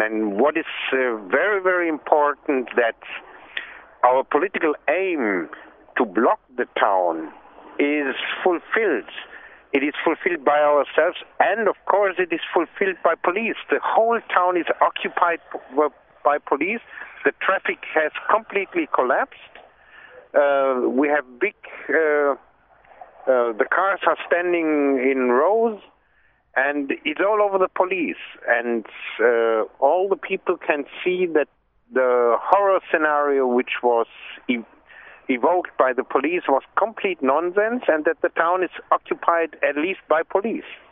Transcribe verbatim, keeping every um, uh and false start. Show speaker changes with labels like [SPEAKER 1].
[SPEAKER 1] And what is uh, very, very important that our political aim to block the town is fulfilled. It is fulfilled by ourselves, and of course it is fulfilled by police. The whole town is occupied by police. The traffic has completely collapsed. Uh, we have big, uh, uh, the cars are standing in rows, and it's all over the police. And uh, all the people can see that the horror scenario which was ev- evoked by the police was complete nonsense, and that the town is occupied at least by police.